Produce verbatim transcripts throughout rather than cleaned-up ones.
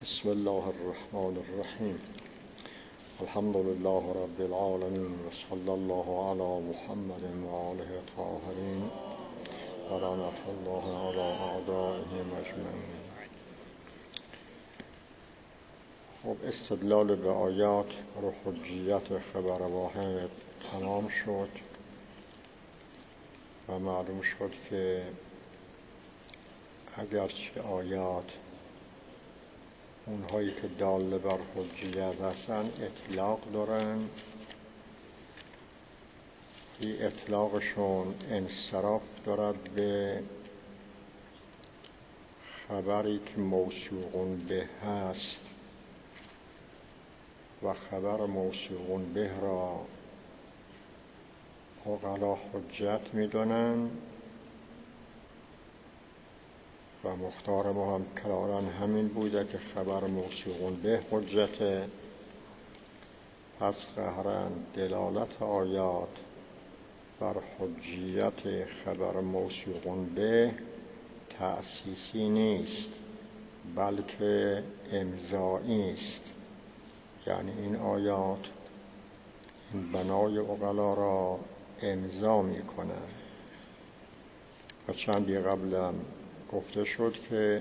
بسم الله الرحمن الرحیم. الحمد لله رب العالمین و صلی الله علی محمد و آله الطاهرین و لعنت الله علی اعدائهم اجمعین. خب استدلال به آیات و حجیت خبر واحد تمام شد و معلوم شد که اگرچه آیات اونهایی که دال بر حجیت هستن اطلاق دارن، این اطلاقشون انصراف دارد به خبری که موثوق به هست و خبر موثوق به را عقلا حجت می‌دانند و مختار ما هم کلارن همین بوده که خبر موثوق به حجته. پس قهرن دلالت آیات بر حجیت خبر موثوق به تأسیسی نیست بلکه امضایی است، یعنی این آیات این بنای عقلا را امضا می کنند. و چندی قبلا گفته شد که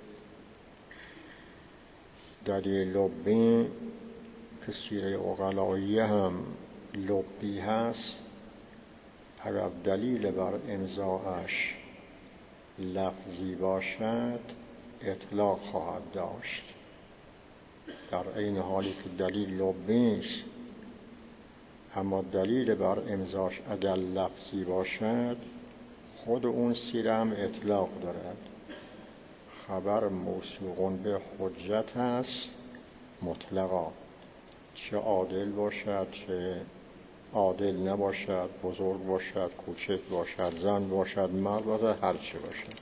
دلیل لبی که سیره عقلایی هم لبی هست، اگر دلیل بر امضاش لفظی باشد اطلاق خواهد داشت، در این حالی که دلیل لبی است اما دلیل بر امضاش اگر لفظی باشد خود اون سیره هم اطلاق دارد. خبر موثوق به حجت است مطلقا، چه عادل باشد چه عادل نباشد، بزرگ باشد کوچک باشد، زن باشد مرد باشد، هر چه باشد.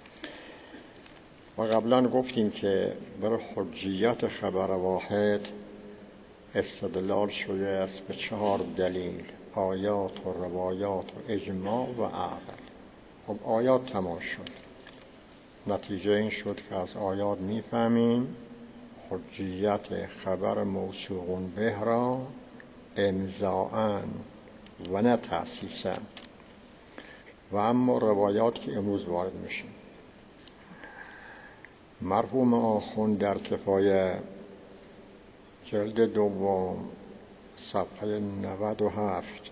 و قبلا گفتیم که بر حجیت خبر واحد استدلال شده است به چهار دلیل: آیات و روایات و اجماع و عقل. خب آیات تمام شد، نتیجه این شد که از آیات میفهمیم حجیت خبر موثوق به را امضاءً و نه تأسیساً. و اما روایات که امروز وارد میشیم، مرحوم آخوند در کفایه جلد دوم صفحه نود و هفت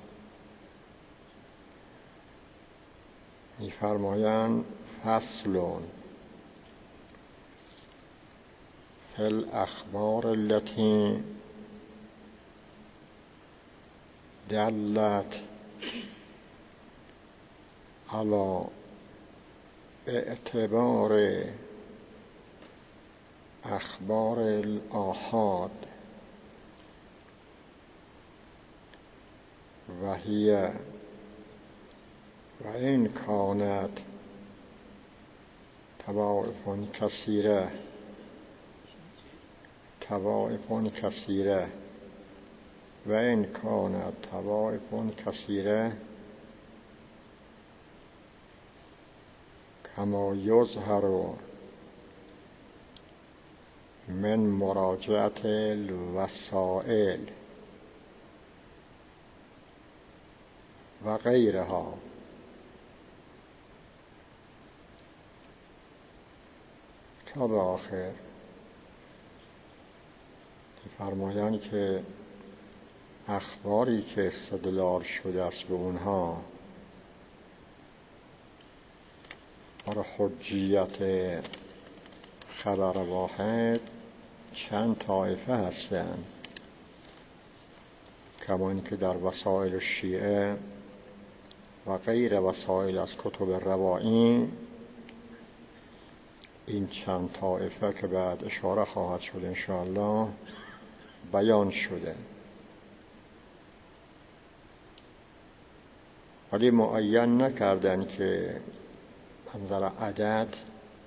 می‌فرمایند فصلون فی الاخبار التي دلت على اعتبار اخبار الآحاد و هي و این کانت توائف کثیره توائف کثیره و این کانت توائف کثیره کما یظهر من مراجعت الوسائل و غیرها. تا به آخر فرمایند که اخباری که استدلال شده است به اونها برای حجیت خبر واحد چند طایفه هستند، کما اینکه در وسائل شیعه و غیر وسائل از کتب روایی این چند طایفه که بعد اشاره خواهد شد انشاءالله بیان شده، ولی معین نکردن که منظر عدد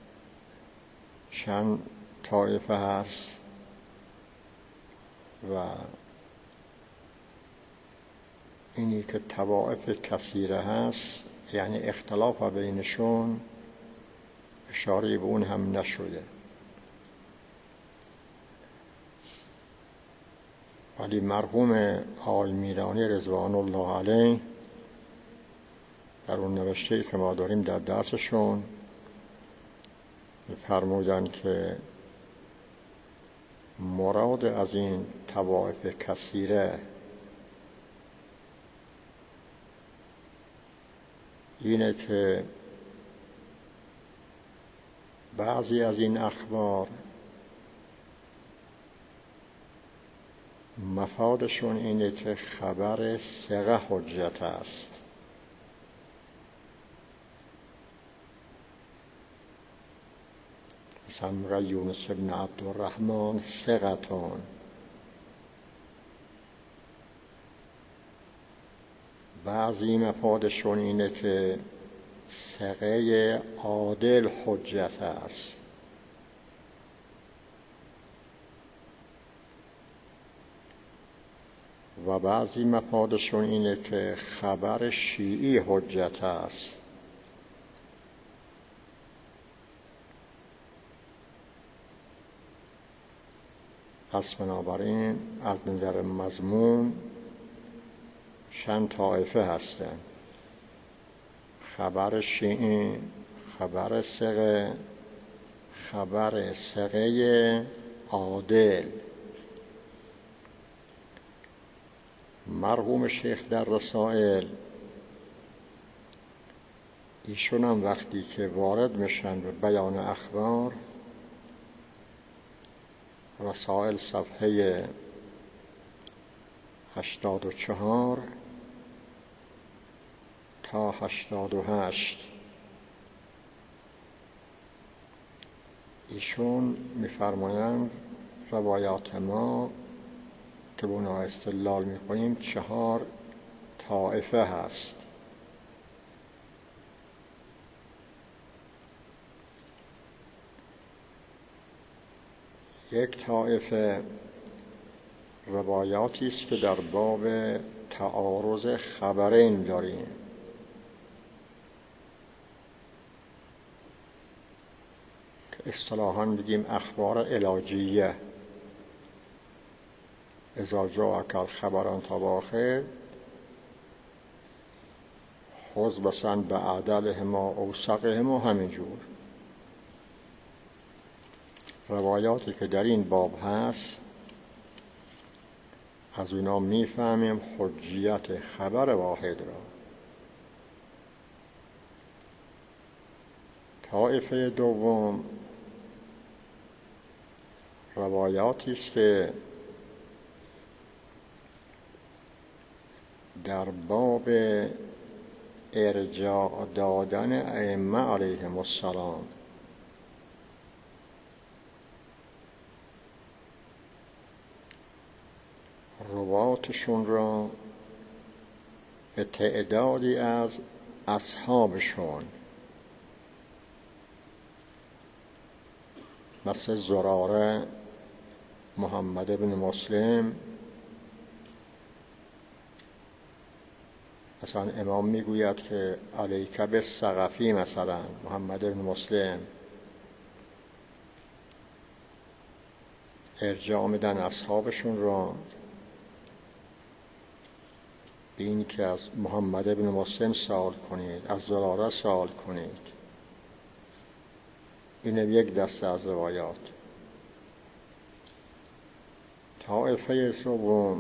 چند طایفه هست و اینی که طوائف کثیره هست یعنی اختلاف بینشون اشاره به اون هم نشده. ولی مرحوم آقای میرانی رضوان الله علیه در اون نوشته‌ای که ما داریم در درسشون فرمودن که مراد از این طوائف کثیره اینه که بعضی از این اخبار مفادشون اینه که خبر ثقه حجت است، مثلا یونس بن عبدالرحمن ثقتون. بعضی مفادشون اینه که ثقه عادل حجت است. و بعضی مفادشون اینه که خبر شیعی حجت است. پس بنابراین از نظر مضمون چند طایفه هستن: خبر شیعی، خبر ثقه، خبر ثقه عادل. مرحوم شیخ در رسائل ایشون هم وقتی که وارد میشن به بیان اخبار، رسائل صفحه هشتاد و چهار تا هشتاد و هشت، ایشون میفرمایند روایات ما که به اونها استدلال میکنیم چهار طائفه هست. یک طائفه روایاتی است که در باب تعارض خبرین داریم، که اصطلاحاً بگیم اخبار علاجیه. اذا جاءک الخبران تباخر خذ بسن به عدلهما اوثقهما. همینجور روایاتی که در این باب هست از اونا میفهمیم حجیت خبر واحد را. طایفه دوم روایاتی است که در باب ارجاع دادن ائمه علیهم السلام رواتشون را به تعدادی از اصحابشون مثل زراره، محمد بن مسلم، مثلا امام میگوید که علیک بالثقفی، مثلا محمد بن مسلم ارجاع میدن اصحابشون را این که از محمد بن مسلم سوال کنید، از زراره سوال کنید. این یک دسته از روایات. طائفه سوم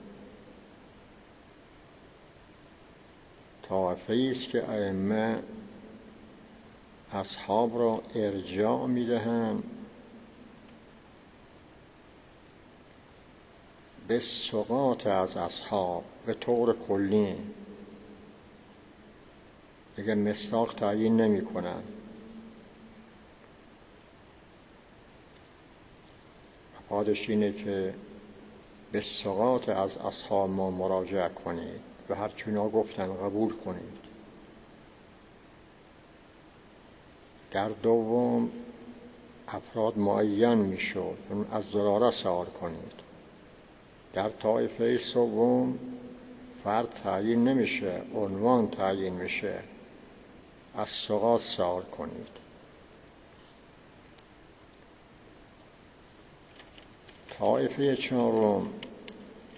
طائفه است که ائمه اصحاب را ارجاع میدهند به ثقات از اصحاب به طور کلی، دیگه مصداق تعیین نمی کنن. مفادش اینه که به ثقات از اصحاب ما مراجعه کنید و هر چینا گفتن قبول کنید. در دوم افراد معین میشد، از زراره سوال کنید. در طایفه سوم فرد تعیین نمیشه، عنوان تعیین میشه، از ثقات سوال کنید. طایفه چهارم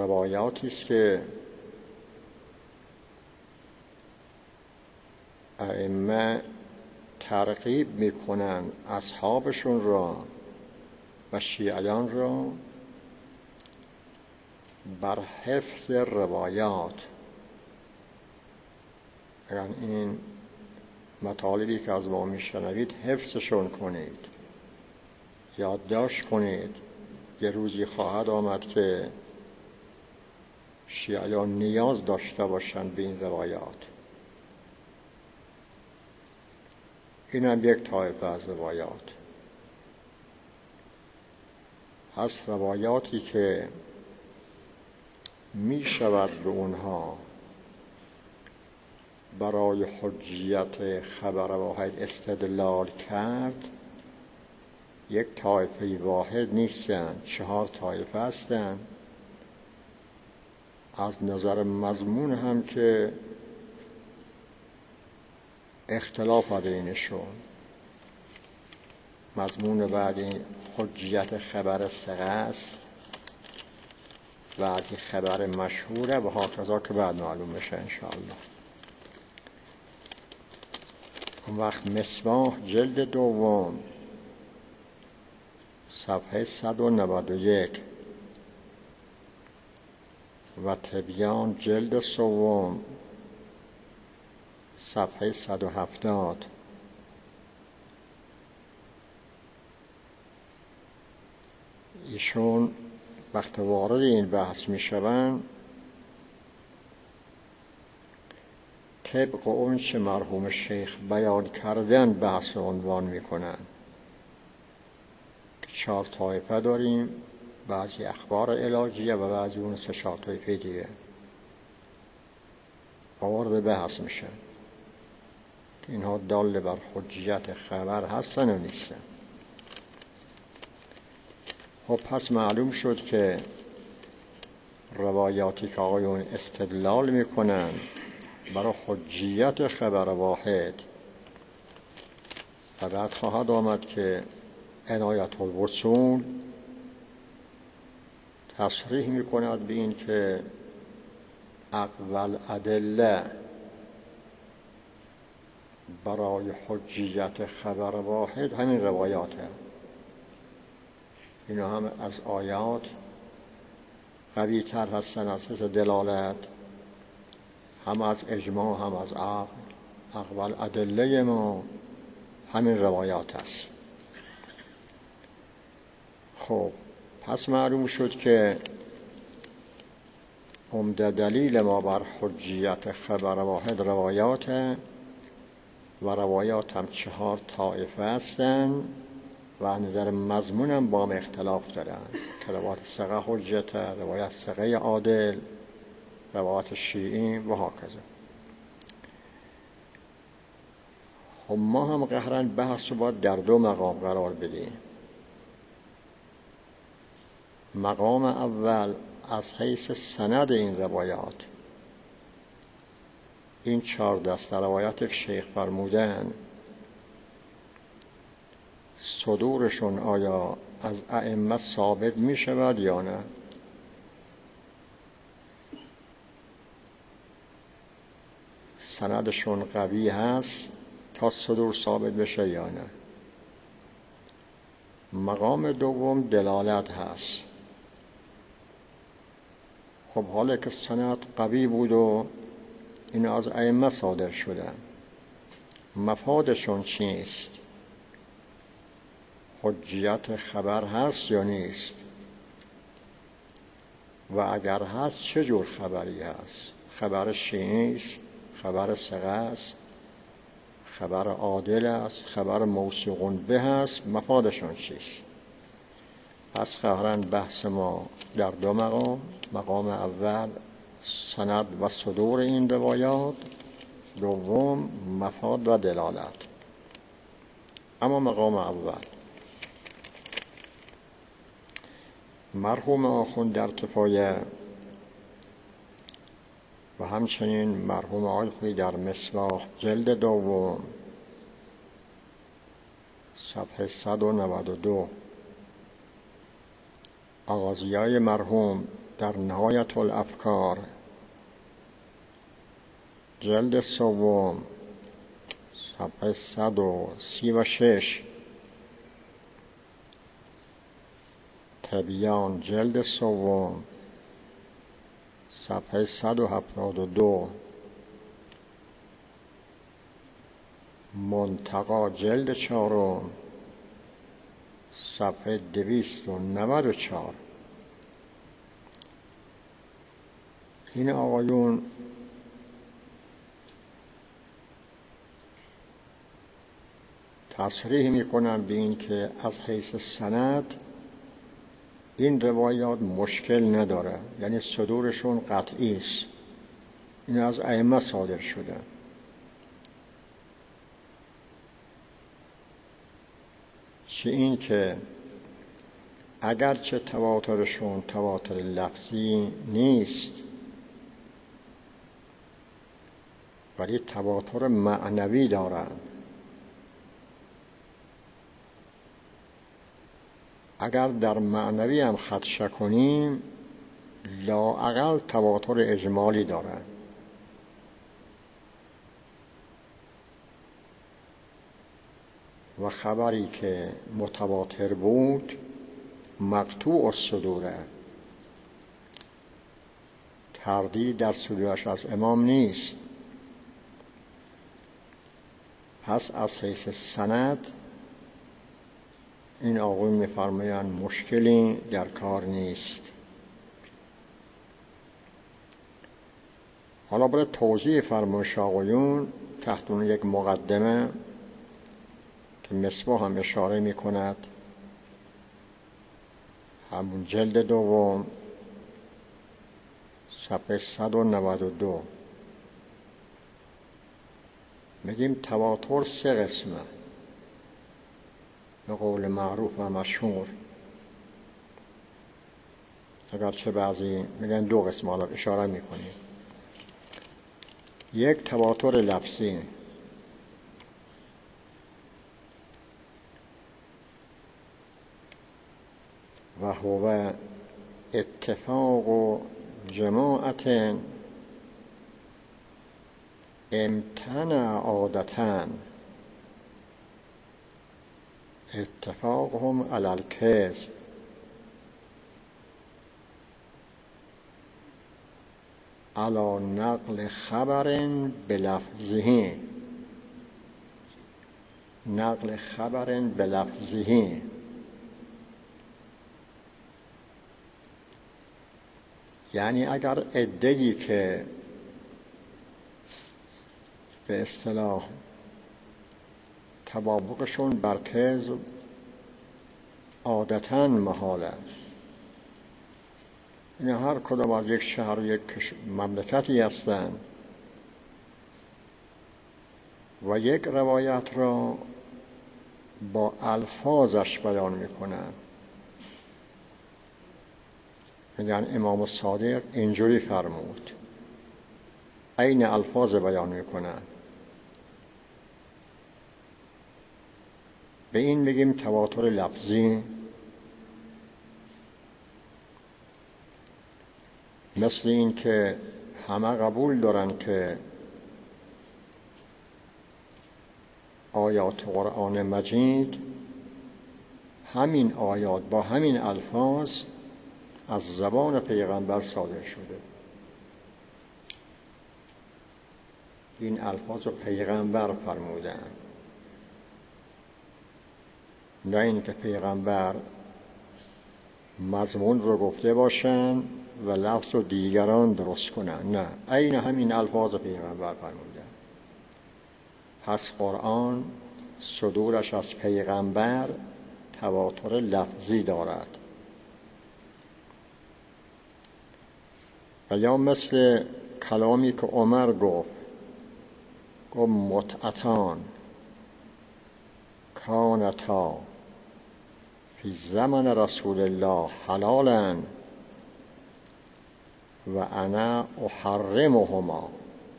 روایاتی است که ائمه ترغیب میکنن اصحابشون را و شیعیان را بر حفظ روایات. اگر این مطالبی که از ما میشنوید حفظشون کنید، یادداشت کنید، یه روزی خواهد آمد که شیعیان نیاز داشته باشند به این روایات. این هم یک طایفه از روایات هست، روایاتی که می شود به اونها برای حجیت خبر واحد استدلال کرد. یک طایفه واحد نیستن، چهار طایفه هستن. از نظر مضمون هم که اختلاف بینشون، مضمون بعدی حجیت خبر ثقه است، بعضی خبر مشهوره و هاکذا که بعد معلوم بشه انشاءالله. اون وقت مصباح جلد دوم صفحه صد و نود و یک و تبیان جلد سوم صفحه صد و هفتاد ایشون وقت وارد این بحث می شوند طبق اون چه مرحوم شیخ بیان کردن بحث عنوان می کنن که چهار طایفه داریم، بعضی اخبار علاجیه و بعضی اون سه چهار طایفه دیگه وارد بحث میشن که اینها دال بر حجیت خبر هستن و نیستن. خب پس معلوم شد که روایاتی که آقایون استدلال میکنن برای حجیت خبر واحد و بعد خواهد آمد که عنایت الوصول تصریح میکند به این که اقوال ادله برای حجیت خبر واحد همین روایاته. اینا هم از آیات قوی تر هستن از حیث دلالت، هم از اجماع هم از عقل. اقوال ادله ما همین روایات است. خب پس معلوم شد که عمده دلیل ما بر حجیت خبر واحد روایات و روایات هم چهار طایفه هستن و از نظر مضمون هم با هم اختلاف دارن که روایت ثقه حجت، روایت ثقه عادل، روایت شیعی و هاکذا. خب ما هم قهرن بحث رو باید در دو مقام قرار بدیم. مقام اول از حیث سند این روایات، این چهار دسته روایات که شیخ فرمودن صدورشون آیا از ائمه ثابت می شود یا نه؟ سندشون قوی هست تا صدور ثابت بشه یا نه؟ مقام دوم دلالت هست. خب حالا که سند قوی بود و این از ائمه صادر شدن، مفادشون چیست؟ حجیت خبر هست یا نیست؟ و اگر هست چه جور خبری هست؟ خبر شیعی است، خبر ثقه است، خبر عادل است، خبر موثوق به است، مفادشون چیست؟ پس قهرن بحث ما در دو مقام. مقام اول سند و صدور این روایات، دوم مفاد و دلالت. اما مقام اول مرحوم آخوند در کفایه و همچنین مرحوم آقای خویی در مصباح جلد دوم صفحه صد و نود و دو، آغازیای مرحوم در نهایت الافکار جلد سوم صفحه صد و سی و شش، تبیان جلد سوم صفحه صد و هفتاد و دو، منتقا جلد چهارم صفحه دویست و نود و چهار. این آقایون تصریح میکنن به این که از حیث سند این روایات مشکل نداره، یعنی صدورشون قطعی است، این از ائمه صادر شده. چه این که اگرچه تواترشون تواتر لفظی نیست ولی تواتر معنوی دارند. اگر در معنوی هم خدشه کنیم لااقل تواتر اجمالی دارند. و خبری که متواتر بود مقطوع الصدوره، تردید در صدورش از امام نیست. پس از حیث سند این آقایون می‌فرمایند مشکلی در کار نیست. حالا برای توضیح فرمایش آقایون تحت اون یک مقدمه که مصباح هم اشاره می کند، همون جلد دوم صفحه صد و نود و دو، میگیم تواتر سه قسمه به قول معروف و مشهور، اگرچه بعضی میگن دو قسم، حالا اشاره میکنیم. یک تواتر لفظی، و هو اتفاق و جماعت امتنع عادتاً اتفاقهم علی الکذب علی نقل خبر بلفظه نقل خبر بلفظه. یعنی اگر عده‌ای که به اصطلاح تطابقشون بر کذب عادتاً محال است، این هر کدام از یک شهر و یک مملکتی هستند و یک روایت را با الفاظش بیان میکنند، میگن امام صادق اینجوری فرمود، عین الفاظ بیان میکنند، به این میگیم تواتر لفظی. مثل این که همه قبول دارن که آیات قرآن مجید همین آیات با همین الفاظ از زبان پیغمبر صادر شده، این الفاظ رو پیغمبر فرمودن، نه این که پیغمبر مضمون رو گفته باشن و لفظ رو دیگران درست کنن، نه، عین همین الفاظ پیغمبر فرمودن. پس قرآن صدورش از پیغمبر تواتر لفظی دارد. و یا مثل کلامی که عمر گفت گفت متعتان کانتا فی زمن رسول الله حلالا و انا احرمهما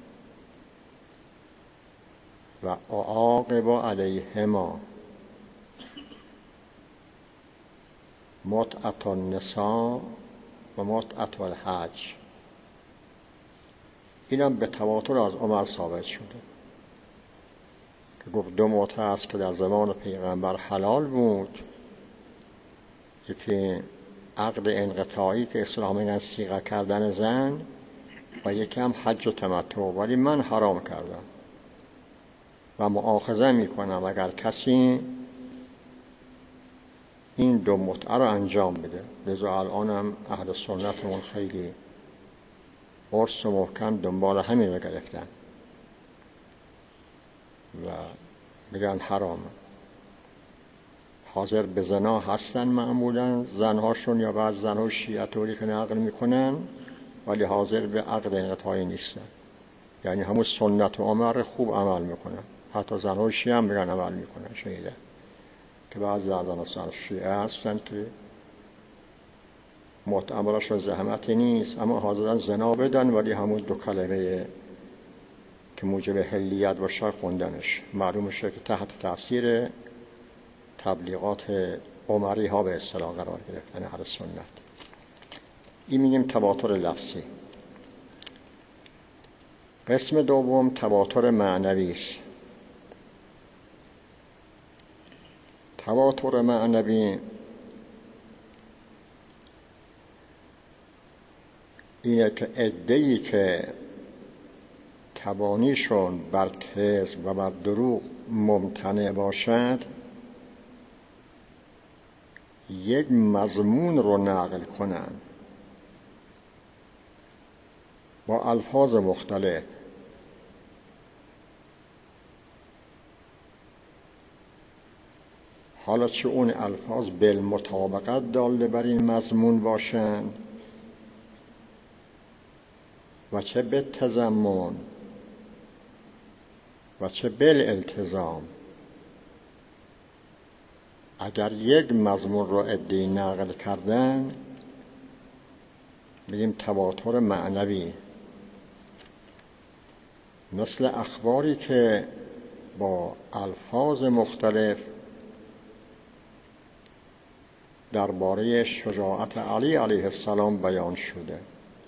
و اعاقب علیهما. متعت النساء و متعة الحج. اینم به تواتر از عمر ثابت شده که گفت دو متعه است که در زمان پیغمبر حلال بود، یکی عقد انقطاعی که اسلام میگن صیغه کردن زن و یکی هم حج و تمتع، ولی من حرام کردم و مؤاخذه میکنم اگر کسی این دو متعه رو انجام بده. لذا الانم اهل سنتمون خیلی قرص و محکم دنبال همین رو گرفتن و میگن حرام. حاضر به زنا هستن معمولا زنهاشون، یا بعض زنها شیعه طوری که نقل میکنن، ولی حاضر به عقد انقطاعی نیستن. یعنی همون سنت و عمر خوب عمل میکنن، حتی زنها شیعه هم میگن عمل میکنن. شنیده که بعض زنها شیعه هستن که متعاملشون زحمتی نیست، اما حاضرن زنا بدن ولی همون دو کلمه که موجب حلیت باشه خوندنش. معلوم شد که تحت تاثیر تبلیغات عمری ها به اصطلاح قرار گرفتن اهل سنت. این میگیم تواتر لفظی. قسم دوم تواتر معنوی است. تواتر معنوی اینه که عده‌ای که تبانیشون بر کذب و بر دروغ ممتنع باشد یک مضمون رو نقل کنن با الفاظ مختلف، حالا چه اون الفاظ بالمطابقت داله بر این مضمون باشند و چه به تضمن و چه بالالتزام. اگر یک مضمون رو عده‌ای نقل کردن بگیم تواتر معنوی، مثل اخباری که با الفاظ مختلف درباره شجاعت علی علیه السلام بیان شده.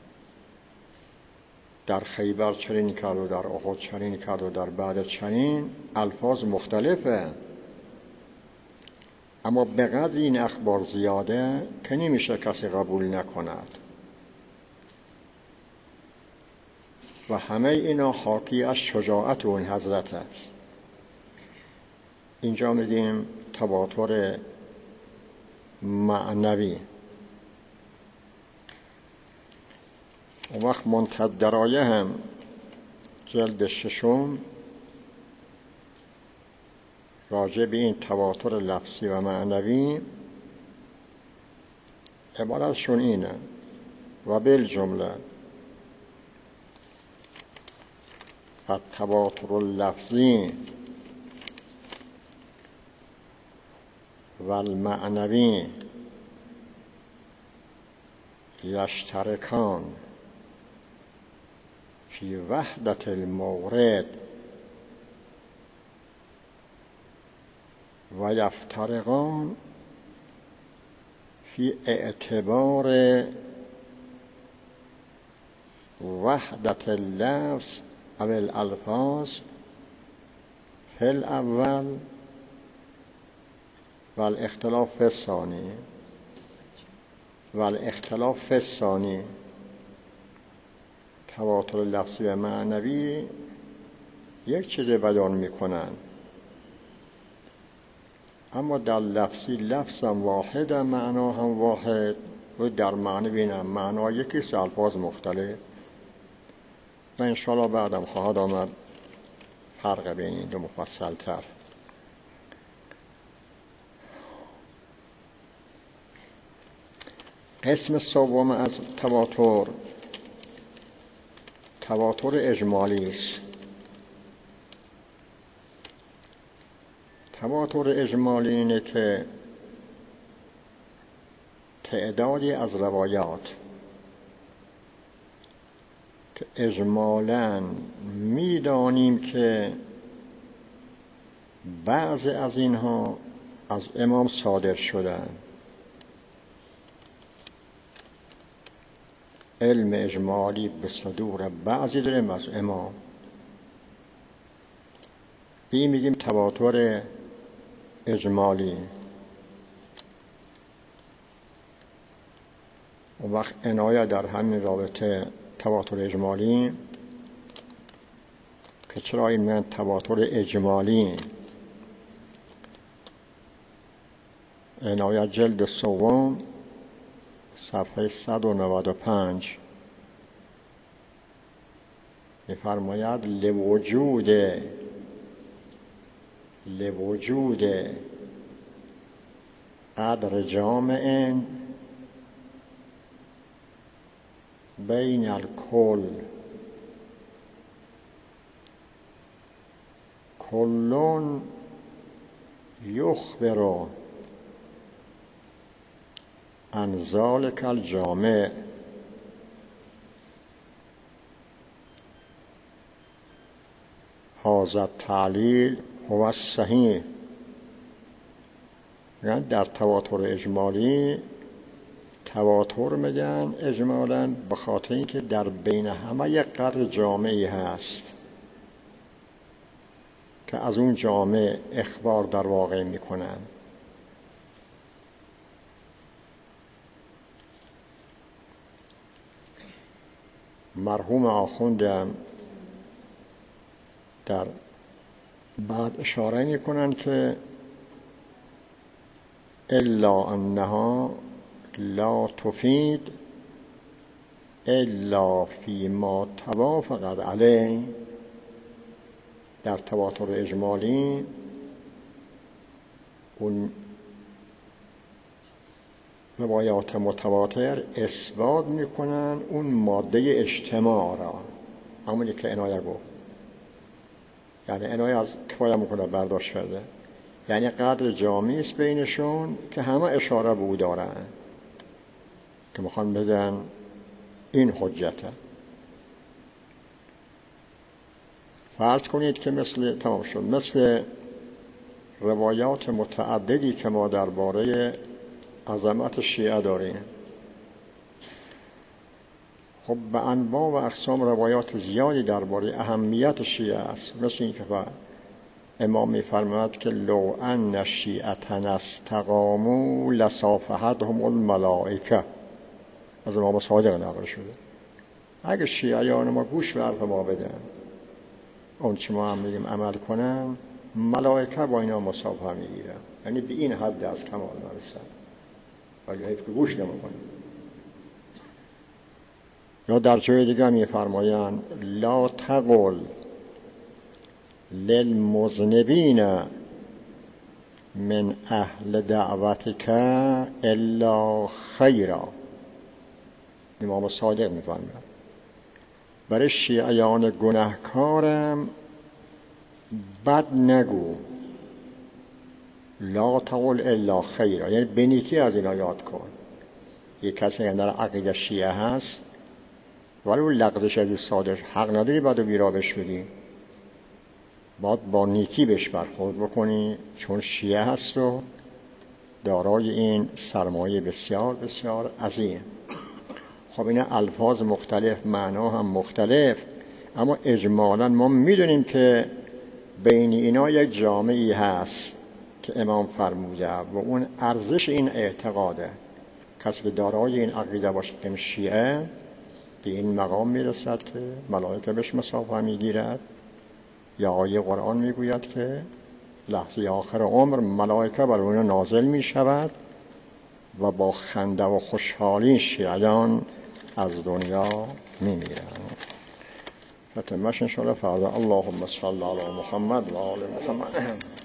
در خیبر چنین کرد و در احد چنین کرد و در بعد چنین، الفاظ مختلفه، اما به قدر این اخبار زیاده که نمیشه کسی قبول نکند و همه اینا حاکی از شجاعت اون حضرت است. اینجا میگیم تواتر معنوی. اون وقت منتهی درایه هم جلد ششم راجع به این تواتر لفظی و معنوی عبارتشون اینه: و بالجمله التواتر اللفظی و المعنوی یشترکان فی وحدت المورد و یفترقان فی اعتبار وحدت اللفظ او الالفاظ فی الاول و الاختلاف فی الثانی و الاختلاف فی الثانی. تواتر لفظی و معنوی یک چیز بیان میکنن، اما در لفظی لفظ هم واحد، معنا هم واحد، و در معنوی هم معنا یکیست، الفاظ مختلف. و انشاءالله بعدم خواهد آمد فرق بین این دو مفصل تر. قسم سوم از تواتر تواتر اجمالی است. تواتر اجمالی اینه که تعدادی از روایات که اجمالاً میدانیم که بعض از اینها از امام صادر شدن علم اجمالی به صدور بعضی داریم از امام، به میگیم تواتر اجمالی. اون وقت عنایت در همین رابطه تواتر اجمالی که چرا این من تواتر اجمالی، عنایت جلد سوم صفحه صد و نود و پنج می‌فرماید لوجود لوجود قدر جامع بین الکل کلون یخبر عن ذلک الجامع. هذا التعلیل هو الصحیح. یعنی در تواتر اجمالی تواتر میگن اجمالاً به خاطر اینکه در بین همه یک قدر جامعی هست که از اون جامع اخبار در واقع میکنن. مرحوم آخوندم در بعد اشاره میکنن که الا انها لا تفید الا فيما توافقت علیه. در تواتر اجمالی اون روایات متواتر اثبات میکنن اون ماده اجتماع را، همونی که عنایت گفت. یعنی عنایت از کفایه میکنه برداشت کرده، یعنی قدر جامعی است بینشون که همه اشاره به او دارن که میخوان بگن این حجته. فرض کنید که مثل تمام شد مثل روایات متعددی که ما درباره عظمت شیعه داریم. خب به انواع و اقسام روایات زیادی درباره اهمیت شیعه است. مثل این که امام می‌فرماید که لو ان الشیعة استقاموا لصافحتهم الملائکه، از امام صادق نقل شده. اگه شیعیان ما گوش به حرف ما بدن، اون چی ما هم میگیم عمل کنن، ملائکه با اینا مصافحه میگیرن. یعنی به این حد از کمال برسن، ولی حیف که گوش نمیکنن. یا در جای دیگه میفرمایند لا تقل للمذنبین من اهل دعوتک الا خیرا. امام صادق میفرماید برای شیعیان گناهکارم بد نگو، لا تقل الا خیرا، یعنی به نیکی از اینا یاد کن. یک کسی که در عقیده شیعه هست ولی اون لغزش از صادق حق نداری بعد و بیرا بش بدی، باید با نیکی بهش برخورد بکنی، چون شیعه هست و دارای این سرمایه بسیار بسیار عظیم. خب این الفاظ مختلف، معنا هم مختلف، اما اجمالاً ما میدونیم که بین اینا یک جامعی هست که امام فرموده و اون ارزش این اعتقاده. کسی که دارای این عقیده باشه که شیعه به این مقام میرسد که ملائکه بهش مصافحه میگیرد، یا آیه قرآن میگوید که لحظه آخر عمر ملائکه بر اون نازل میشود و با خنده و خوشحالی شیعیان از دنیا میمیرند. فتمش انشاءالله فردا. اللهم صل علی محمد و آل محمد.